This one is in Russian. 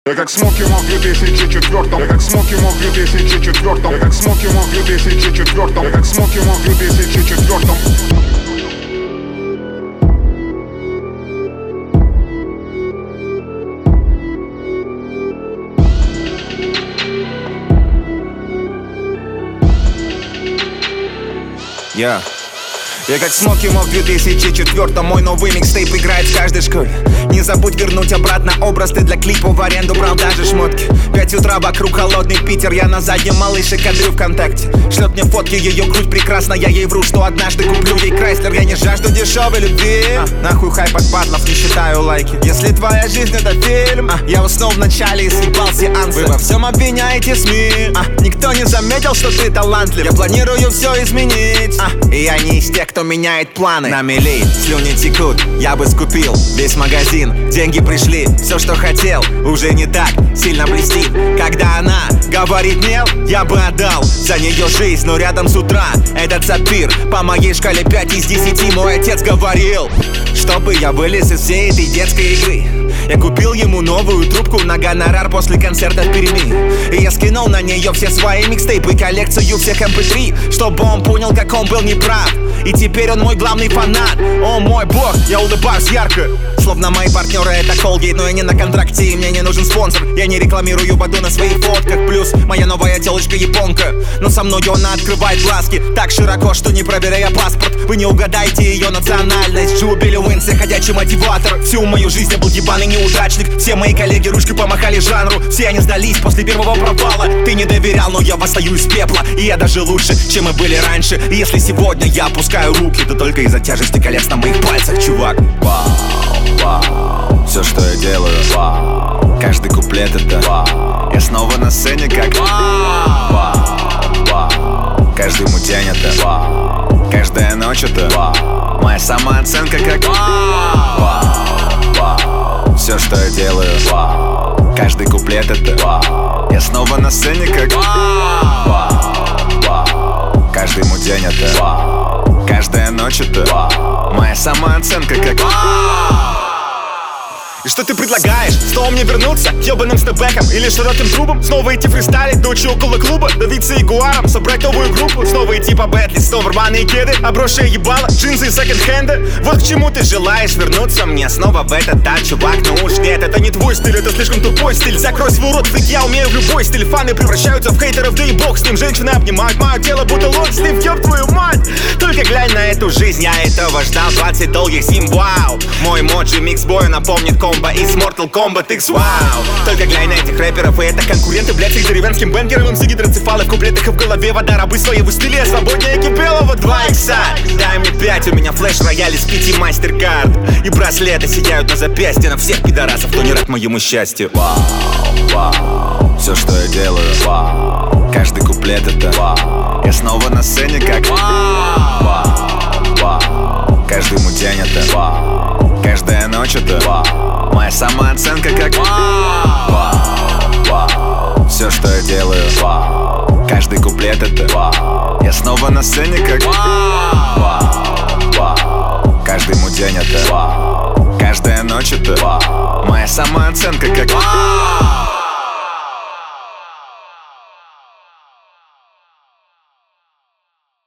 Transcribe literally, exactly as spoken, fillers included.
Я как Смоки Мо в две тысячи четвёртом. Я как Смоки Мо в две тысячи четвёртом. Я как Смоки Мо в две тысячи четвёртом. Я как Смоки Мо в две тысячи четвёртом. Я Я как Смоки Мо в две тысячи четвёртом. Мой новый микстейп играет в каждой школе. Не забудь вернуть обратно образ. Ты для клипа в аренду брал даже шмотки. Пять утра вокруг холодный Питер. Я на заднем малыше кадрю ВКонтакте. Шлет мне фотки, ее грудь прекрасна. Я ей вру, что однажды куплю ей Крайслер. Я не жажду дешевой любви, а, нахуй хайп от батлов, не считаю лайки. Если твоя жизнь это фильм, а, я уснул в начале и съебал сеансы. Вы во всем обвиняете СМИ, а, никто не заметил, что ты талантлив. Я планирую все изменить, а, и я не из тех, кто меняет планы. На мели слюни текут, я бы скупил весь магазин. Деньги пришли, все, что хотел, уже не так сильно блестит. Когда она говорит нет, я бы отдал за нее жизнь. Но рядом с утра этот сапфир. По моей шкале пять из десяти. Мой отец говорил, чтобы я вылез из всей этой детской игры. Я купил ему новую трубку на гонорар после концерта в Перми. И я скинул на нее все свои микстейпы, коллекцию всех эм пэ три, чтобы он понял, как он был неправ. И теперь он мой главный фанат. О мой бог, я улыбаюсь ярко, словно мои партнеры это Colgate. Но я не на контракте и мне не нужен спонсор. Я не рекламирую воду на своих фотках. Плюс моя новая телочка японка, но со мной она открывает глазки так широко, что не проверяя паспорт вы не угадаете ее национальность. Джубили Уинс, я ходячий мотиватор. Всю мою жизнь я был ебаный неудачник. Все мои коллеги ручкой помахали жанру. Все они сдались после первого провала. Ты не доверял, но я восстаю из пепла. И я даже лучше, чем мы были раньше. И если сегодня я опускаю руки, то только из-за тяжести колец на моих пальцах, чувак. Вау, вау, все, что я делаю, вау. Каждый куплет это вау. Я снова на сцене как вау, вау, вау. Каждый мой день это вау. Каждая ночь это вау. Моя самооценка как вау, вау, вау. Все, что я делаю, вау. Каждый куплет это вау. Я снова на сцене как вау, вау, вау. Каждый мой день это вау. Каждая ночь это вау. Моя самооценка как вау. И что ты предлагаешь? Снова мне вернуться к ебаным степбэкам или широким трубам? Снова идти фристайлить ночи около клуба? Давиться ягуаром, собрать новую группу? Снова идти по Бетли, снова рваные кеды, обросшие ебало, джинсы из секонд-хенда? Вот к чему ты желаешь вернуться мне снова в этот так, чувак? Ну уж нет, это не твой стиль, это слишком тупой стиль. Закрой свой рот, фейк, я умею в любой стиль. Фаны превращаются в хейтеров, да и бог с ним. Женщины обнимают мое тело, будто лон с ним, ёб твою мать. Только глянь на эту жизнь, я этого ждал двадцать долгих зим, вау. Мой моджи микс-бой напомнит комбо из Mortal Kombat X, вау. Только глянь на этих рэперов, и это конкуренты, блядь, с их деревенским бенгером. Им гидроцефалы в куплетах и в голове вода. Рабы своего стиля, свободнее кипелого два икса. Дай мне пять, у меня флеш-рояль из пяти мастер-карт. И браслеты сияют на запястье на всех пидорасов, кто не рад моему счастью. Вау, вау, все, что я делаю, вау. Каждый куплет это вау. Я снова на сцене как вау, вау, вау. Каждый мой день это вау. Каждая ночь это вау. Моя самооценка как вау, вау, вау. Все, что я делаю, вау. Каждый куплет это вау. Я снова на сцене как вау, вау, вау. Каждый мой день это вау. Каждая ночь это вау. Моя самооценка как вау.